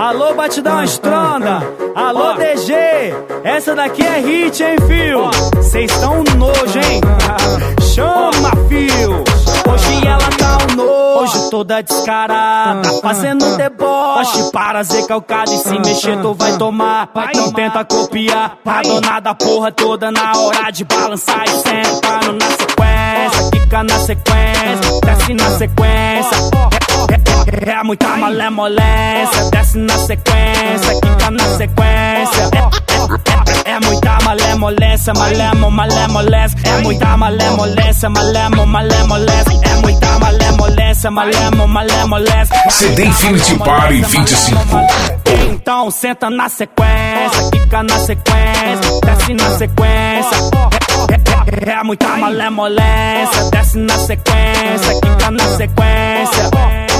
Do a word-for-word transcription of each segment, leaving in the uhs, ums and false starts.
Alô, batidão estronda. Alô, D G. Essa daqui é hit, hein, fio? Cês tão nojo, hein? Chama, fio. Hoje ela tá um nojo, toda descarada, fazendo deboche. Para ser calcado e se mexer tu vai tomar. Não tenta copiar, a dona da porra toda na hora de balançar e sentando na sequência. Fica na sequência, desce na sequência. É, é, é muita malemolência, desce na sequência, fica na sequência. É, é, é, é muita malemolência, malemo, malemolência. É muita malemolência, malemo, malemolência. É muita malemolência, malemo, malemolência. C D Infinity Party vinte e cinco. Então senta na sequência, fica na sequência, desce na sequência. É, é, é, é muita malemolência, desce na sequência, fica na sequência.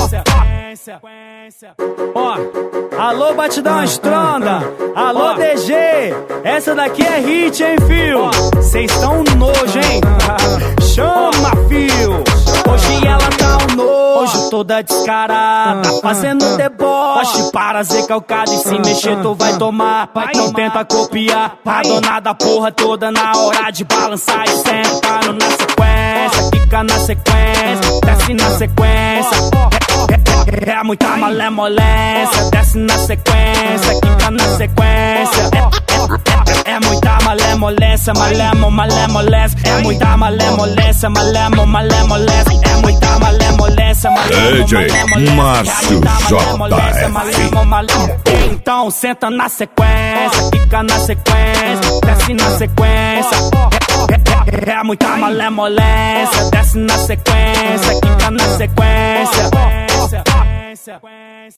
Ó, alô, batidão estronda. Alô, D G. Essa daqui é hit, hein, fio? Cês tão nojo, hein? Chama, fio. Hoje ela tá um nojo, toda descarada, fazendo deboche. Para ser calcado e se mexer tu vai tomar. Não tenta copiar, a dona da porra toda na hora de balançar e sentando na sequência. Fica na sequência, desce na sequência. É, é, é muita malemolência, desce na sequência, fica na sequência. É, é, é, é muita malemolência, malemo, malemolência. É muita malemolência, malemo, malemolência. É muita malemolência, malemo, D J Márcio J F. Então senta na sequência, fica na sequência, desce na sequência. É, é, é muita malemolência, desce na sequência, fica na sequência.